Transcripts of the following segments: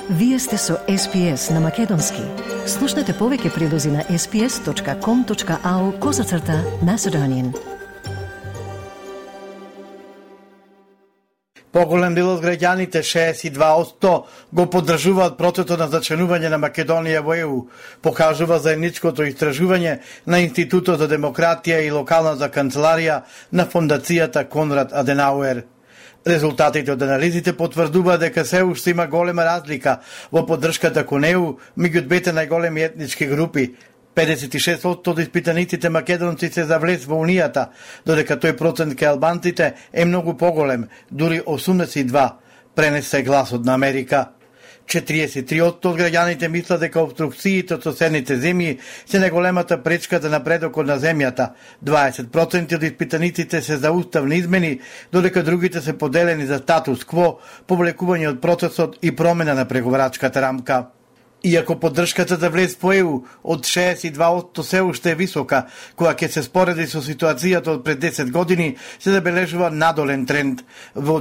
Вие сте со SPS на Македонски. Слушнете повеќе прилози на sps.com.au/Macedonian. Поголем дел од граѓаните, 62%, го поддржуваат процесот на зачленување на Македонија во ЕУ, покажува заедничкото истражување на Институтот за демократија и локалната канцеларија на Фондацијата Конрад Аденауер. Резултатите од анализите потврдуваат дека се уште има голема разлика во поддршката кон ЕУ меѓу двете најголеми етнички групи. 56% од испитаниците македонци се за влез во Унијата, додека тој процент кај албанците е многу поголем, дури 82%, пренесе гласот на Америка. 43% од граѓаните мислат дека обструкциите од соседните земји се најголемата пречка за напредокот на земјата. 20% од испитаниците се за уставни измени, додека другите се поделени за статус-кво, повлекување од процесот и промена на преговарачката рамка. Иако поддршката за влез по ЕУ од 62% се уште е висока, кога ќе се спореди со ситуацијата од пред 10 години, се забележува надолен тренд. Во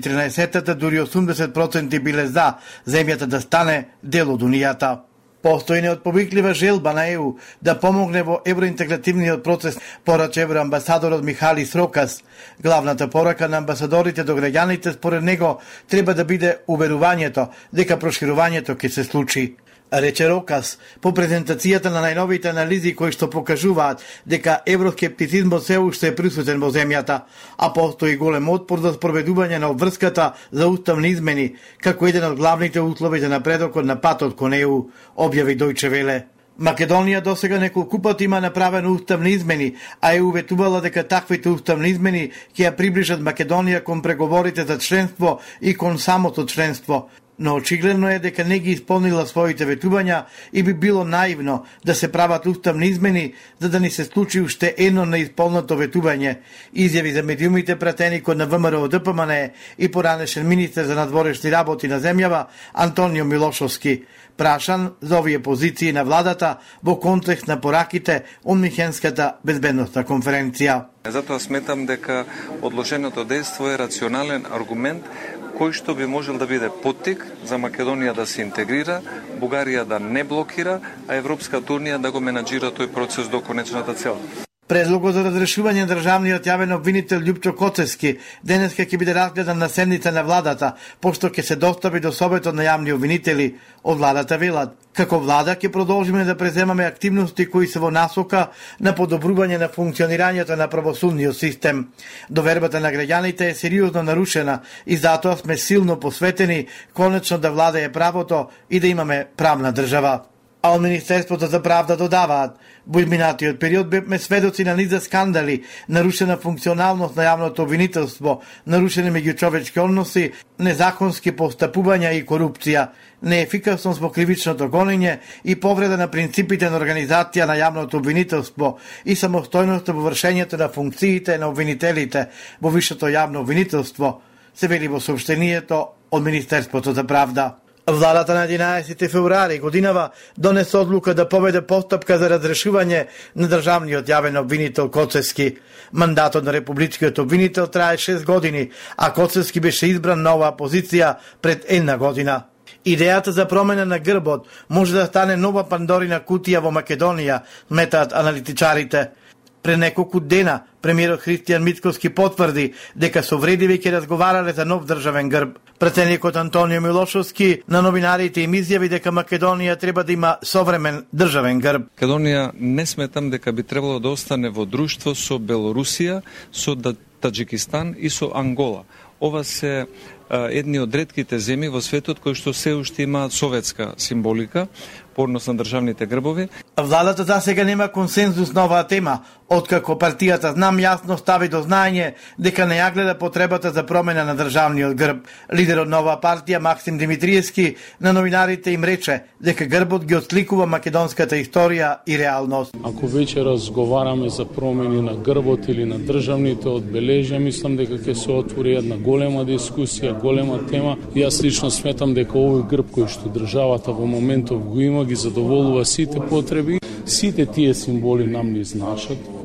2014 дури 80% биле за земјата да стане дел од Унијата. Постои неотповиклива желба на ЕУ да помогне во евроинтегративниот процес, порача евроамбасадорот Михали Срокас. Главната порака на амбасадорите до граѓаните според него треба да биде уверувањето дека проширувањето ќе се случи. Рече Рокас, по презентацијата на најновите анализи кои што покажуваат дека евроскептицизмот се уште е присутен во земјата, а постои голем отпор за спроведување на обврската за уставни измени, како еден од главните услови за напредокот на патот кон ЕУ, објави Дојче Веле. Македонија досега неколку пати има направено уставни измени, а ЕУ ветувала дека таквите уставни измени ќе ја приближат Македонија кон преговорите за членство и кон самото членство. Но очигледно е дека не ги исполнила своите ветувања и би било наивно да се прават уставни измени за да ни се случи уште едно неисполнато ветување, изјави за медиумите пратени кон на ВМРО ДПМН и поранешен министер за надворешни работи на земјава Антонио Милошовски, прашан за овие позиции на владата во контекст на пораките од Михенската безбедносна конференција. Затоа сметам дека одложеното дејство е рационален аргумент кој што би можел да биде поттик за Македонија да се интегрира, Бугарија да не блокира, а Европската унија да го менаџира тој процес до конечната цел. Предлогот за разрешување на државниот јавен обвинител Љупчо Коцевски денеска ќе биде разгледан на седница на владата, пошто ќе се достави до Советот на јавни обвинители. Од владата велат: како влада ќе продолжиме да преземаме активности кои се во насока на подобрување на функционирањето на правосудниот систем. Довербата на граѓаните е сериозно нарушена и затоа сме силно посветени конечно да владае правото и да имаме правна држава. А од Министерството за правда додаваат: во изминатиот период бевме сведоци на низа скандали, нарушена функционалност на јавното обвинителство, нарушени меѓучовечки односи, незаконски постапувања и корупција, неефикасност во кривичното гонење и повреда на принципите на организација на јавното обвинителство и самостојност во вршењето на функциите на обвинителите во висшето јавно обвинителство, се вели во соопштението од Министерството за правда. Владата на 11 февруари годинава донесе одлука да поведе постапка за разрешување на државниот јавен обвинител Коцевски. Мандатот на републичкиот обвинител трае 6 години, а Коцевски беше избран на оваа позиција пред една година. Идејата за промена на грбот може да стане нова Пандорина кутија во Македонија, сметаат аналитичарите. Пред неколку дена премиерот Христијан Мицкоски потврди дека со Вредиве ќе разговарале за нов државен грб. Претседникот Антонио Милошовски на новинарите им изјави дека Македонија треба да има современ државен грб. Македонија не сметам дека би требало да остане во друштво со Белорусија, со Таџикистан и со Ангола. Ова се едни од ретките земји во светот кои што се уште имаат советска символика по однос на државните грбови. Владата за сега нема консензус на оваа тема, откако партијата Знам јасно стави до знаење дека не ја гледа потребата за промена на државниот грб. Лидерот на оваа партија Максим Димитриевски на новинарите им рече дека грбот ги отсликува македонската историја и реалност. Ако веќе разговараме за промени на грбот или на државните одбележја, мислам дека ќе се отвори една голема дискусија, голема тема. Јас лично сметам дека овој грб кој што државата во моментов го има ги задоволува сите потреби. Сите тие символи нам ни значат.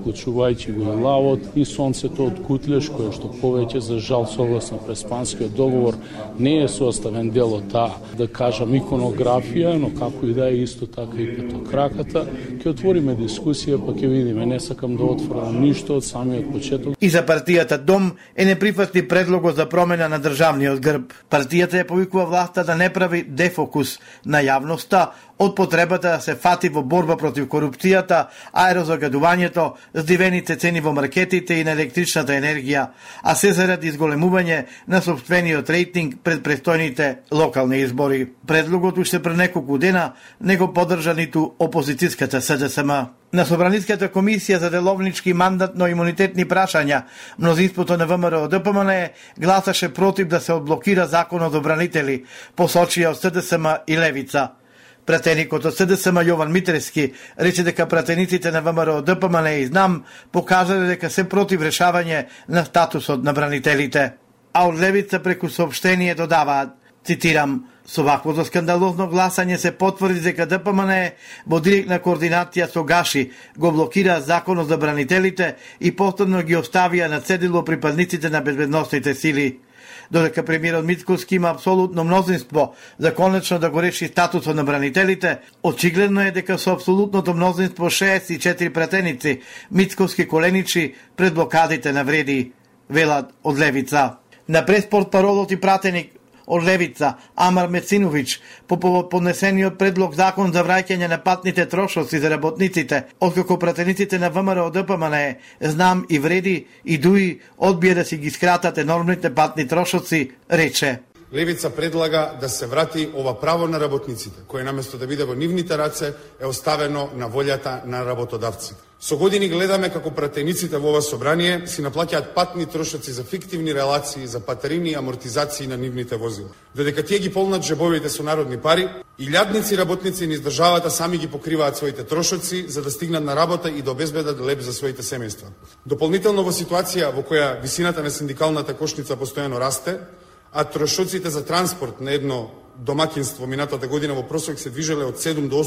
вклучувајќи го и лавот и сонцето од Кутлеш, кое што повеќе за жал согласно Преспанскиот договор не е составен дел од таа, да кажам, иконографија, но како и да е исто така и петокраката. Ќе отвориме дискусија, па ќе видиме, не сакам да отворам ништо од самиот почеток. И за партијата Дом е неприфатли предлогот за промена на државниот грб. Партијата ја повикува власта да не прави дефокус на јавноста од потребата да се фати во борба против корупцијата, аерозагадувањето, здивените цени во маркетите и на електричната енергија, а се заради изголемување на сопствениот рейтинг пред престојните локални избори. Предлогот уште пред неколку дена не го поддржа ниту опозицијската СДСМ. На Собраниската комисија за деловнички мандатно-имунитетни прашања, мнозинството на ВМРО ДПМН гласаше против да се одблокира законот за бранители, посочија од СДСМ и Левица. Пратеникот од СДСМ Јован Митрески рече дека пратениците на ВМРО ДПМН и Знам покажале дека се против решавање на статусот на бранителите. А од Левица преку соопштение додаваат, цитирам: со ваквото скандалозно гласање се потврди дека ДПМН во директна координација со Гаши го блокира законот за бранителите и повторно ги оставија на цедило припадниците на безбедносните сили. Додека премиерот Мицкоски има апсолутно мнозинство за конечно да го реши статусот на бранителите, очигледно е дека со апсолутното мнозинство 64 пратеници Мицкоски коленичи пред блокадите на вреди, велат од Левица. На преспорт паролот и пратеник од Левица Амар Мециновиќ по повод поднесениот предлог закон за враќање на патните трошоци за работниците, откако пратениците на ВМРО ДПМН, Знам и Вреди и ДУИ одбија да си ги скратат енормните патни трошоци, рече: Левица предлага да се врати ова право на работниците, кое наместо да биде во нивните раце е оставено на волјата на работодавците. Со години гледаме како пратениците во ова собрание си наплаќаат патни трошоци за фиктивни релации, за патарини и амортизации на нивните возила. Додека тие ги полнат джебовите со народни пари, илјадници работници низ државата сами ги покриваат своите трошоци за да стигнат на работа и да обезбедат леп за своите семејства. Дополнително во ситуација во која висината на синдикалната кошница постојано расте, а трошоците за транспорт на едно домакинство минатата година во просек се движеле од 7 до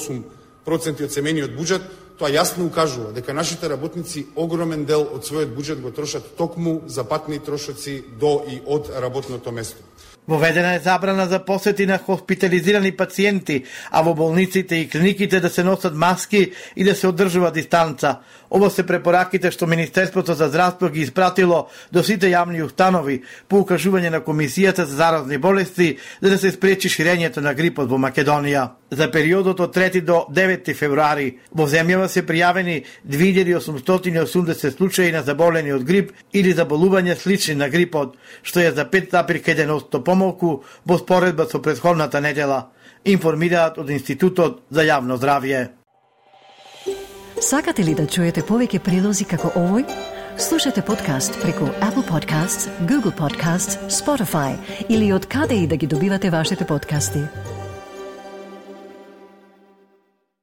8% од семејниот буџет, тоа јасно укажува дека нашите работници огромен дел од својот буџет го трошат токму за патни трошоци до и од работното место. Воведена е забрана за посети на хоспитализирани пациенти, а во болниците и клиниките да се носат маски и да се одржува дистанца. Ово се препораките што Министерството за здравство ги испратило до сите јавни установи по укажување на Комисијата за заразни болести за да се спречи ширењето на грипот во Македонија. За периодот од 3 до 9 февруари во земјава се пријавени 2880 случаи на заболени од грип или заболувања слични на грипот, што е за 5,1% помалку во споредба со претходната недела, информираат од Институтот за јавно здравје. Сакате ли да чуете повеќе прилози како овој? Слушате подкаст преку Apple Podcasts, Google Podcasts, Spotify или од каде и да ги добивате вашите подкасти.